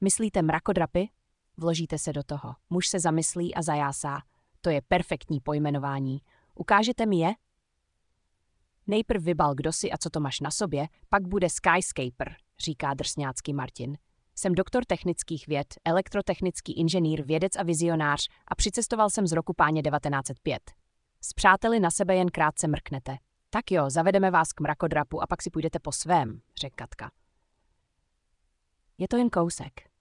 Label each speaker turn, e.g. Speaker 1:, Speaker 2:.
Speaker 1: Myslíte mrakodrapy? Vložíte se do toho. Muž se zamyslí a zajásá. To je perfektní pojmenování. Ukážete mi je? Nejprv vybal, kdo jsi a co to máš na sobě, pak bude skyscaper, říká drsňácky Martin. Jsem doktor technických věd, elektrotechnický inženýr, vědec a vizionář a přicestoval jsem z roku páně 1905. S přáteli na sebe jen krátce mrknete. Tak jo, zavedeme vás k mrakodrapu a pak si půjdete po svém, řekl Katka. Je to jen kousek.